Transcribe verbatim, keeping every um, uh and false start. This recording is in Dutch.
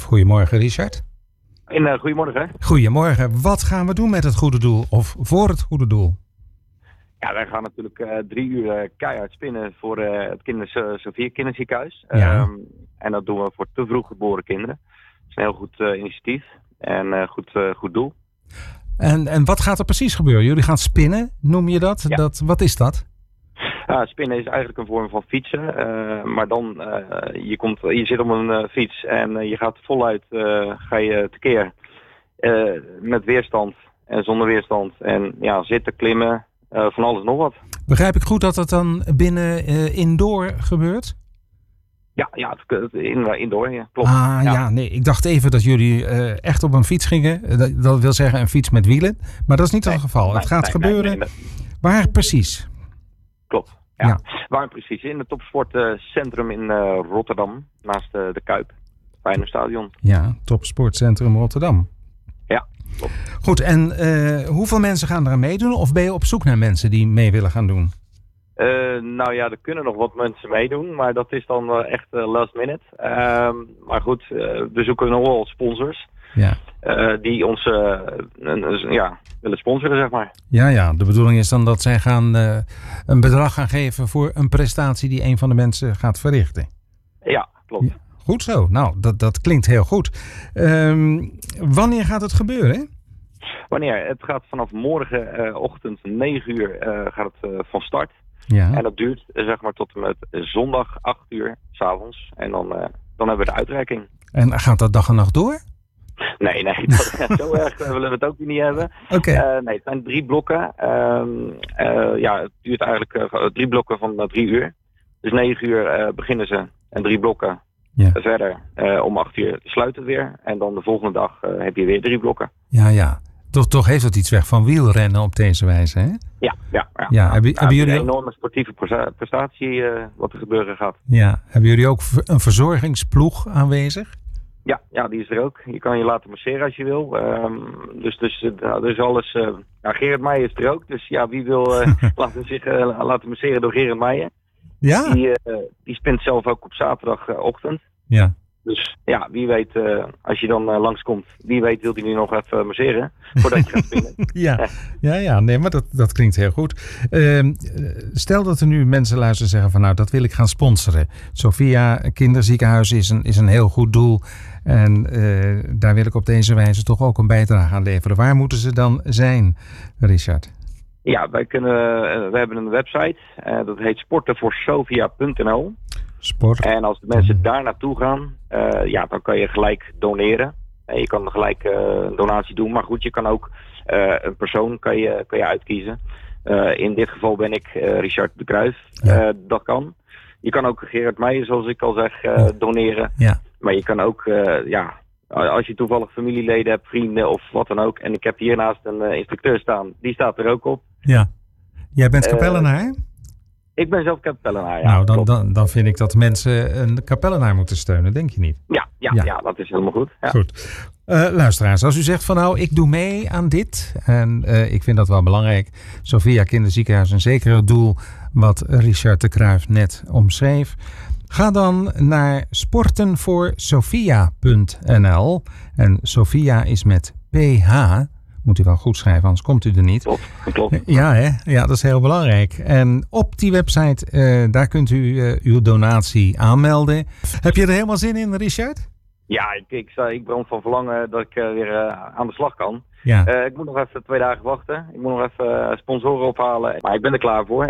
Goedemorgen, Richard. En, uh, goedemorgen. Goedemorgen. Wat gaan we doen met het goede doel of voor het goede doel? Ja, wij gaan natuurlijk uh, drie uur uh, keihard spinnen voor uh, het Kinder Sophia Kinderziekenhuis. Ja. Um, en dat doen we voor te vroeg geboren kinderen. Dat is een heel goed uh, initiatief en uh, goed, uh, goed doel. En, en wat gaat er precies gebeuren? Jullie gaan spinnen, noem je dat? Ja. dat wat is dat? Uh, spinnen is eigenlijk een vorm van fietsen. Uh, maar dan, uh, je, komt, je zit op een uh, fiets en uh, je gaat voluit uh, ga je tekeer. Uh, met weerstand en zonder weerstand. En ja, zitten, klimmen, uh, van alles nog wat. Begrijp ik goed dat het dan binnen uh, indoor gebeurt? Ja, ja het, in, indoor, ja, klopt. Ah ja. ja, nee, ik dacht even dat jullie uh, echt op een fiets gingen. Dat, dat wil zeggen een fiets met wielen. Maar dat is niet nee, het geval. Nee, het gaat nee, gebeuren. Nee, nee, nee. Waar precies? Klopt. Ja. Ja. Waar precies? In het topsportcentrum in uh, Rotterdam, naast uh, de Kuip, Feyenoordstadion. Ja, topsportcentrum Rotterdam. Ja, klopt. Goed, en uh, hoeveel mensen gaan eraan meedoen? Of ben je op zoek naar mensen die mee willen gaan doen? Uh, nou ja, er kunnen nog wat mensen meedoen, maar dat is dan uh, echt uh, last minute. Uh, maar goed, uh, we zoeken nog wel sponsors. Ja. Uh, die ons uh, uh, ja, willen sponsoren, zeg maar. Ja, ja, de bedoeling is dan dat zij gaan uh, een bedrag gaan geven voor een prestatie die een van de mensen gaat verrichten. Ja, klopt. Ja, goed zo. Nou, dat, dat klinkt heel goed. Um, wanneer gaat het gebeuren? Wanneer? Het gaat vanaf morgenochtend uh, negen uur uh, gaat het uh, van start. Ja. En dat duurt uh, zeg maar tot en met zondag acht uur 's avonds. En dan, uh, dan hebben we de uitreiking. En gaat dat dag en nacht door? Nee, nee, dat, zo erg willen we het ook niet hebben. Oké. Okay. Uh, nee, het zijn drie blokken. Uh, uh, ja, het duurt eigenlijk uh, drie blokken van uh, drie uur. Dus negen uur uh, beginnen ze en drie blokken ja. verder. Uh, om acht uur sluit het weer. En dan de volgende dag uh, heb je weer drie blokken. Ja, ja. Toch, toch heeft het iets weg van wielrennen op deze wijze, hè? Ja, ja. ja. ja, ja. Hebben, ja, hebben jullie een enorme sportieve prestatie uh, wat er gebeuren gaat. Ja, hebben jullie ook een verzorgingsploeg aanwezig? Ja, ja, die is er ook. Je kan je laten masseren als je wil. Um, dus, dus, uh, dus alles... Uh, nou, Gerard Meijer is er ook. Dus ja, wie wil uh, laten zich uh, laten masseren door Gerard Meijer? Ja? Die, uh, die spint zelf ook op zaterdagochtend. Ja. Dus ja, wie weet, uh, als je dan uh, langskomt, wie weet wil hij nu nog even masseren voordat je gaat spinnen. ja, ja, ja, nee, maar dat, dat klinkt heel goed. Uh, stel dat er nu mensen luisteren en zeggen van nou, dat wil ik gaan sponsoren. Sophia Kinderziekenhuis is een, is een heel goed doel. En uh, daar wil ik op deze wijze toch ook een bijdrage aan leveren. Waar moeten ze dan zijn, Richard? Ja, wij kunnen, uh, we hebben een website. Uh, dat heet sportenvoorsophia punt n l. Sport. En als de mensen daar naartoe gaan, uh, ja, dan kan je gelijk doneren. En je kan gelijk uh, een donatie doen. Maar goed, je kan ook uh, een persoon kan je, kan je uitkiezen. Uh, in dit geval ben ik uh, Richard de Cruijff. Ja. Uh, dat kan. Je kan ook Gerard Meijer, zoals ik al zeg, uh, ja. doneren. Ja. Maar je kan ook, uh, ja, als je toevallig familieleden hebt, vrienden of wat dan ook. En ik heb hiernaast een uh, instructeur staan. Die staat er ook op. Ja. Jij bent kapellenaar? Uh, Ik ben zelf kapellenaar, ja. Nou, dan, dan, dan vind ik dat mensen een kapellenaar moeten steunen, denk je niet? Ja, ja, ja. ja dat is helemaal goed. Ja. Goed. Uh, luisteraars, als u zegt van nou, ik doe mee aan dit. En uh, ik vind dat wel belangrijk. Sophia Kinderziekenhuis, een zeker doel wat Richard de Cruijff net omschreef. Ga dan naar sportenvoorsophia punt n l. En Sophia is met P H. Moet u wel goed schrijven, anders komt u er niet. Klopt, klopt. Ja, hè? Ja, dat is heel belangrijk. En op die website, uh, daar kunt u uh, uw donatie aanmelden. Heb je er helemaal zin in, Richard? Ja, ik, ik, ik ben van verlangen dat ik uh, weer uh, aan de slag kan. Ja. Uh, ik moet nog even twee dagen wachten. Ik moet nog even uh, sponsoren ophalen. Maar ik ben er klaar voor.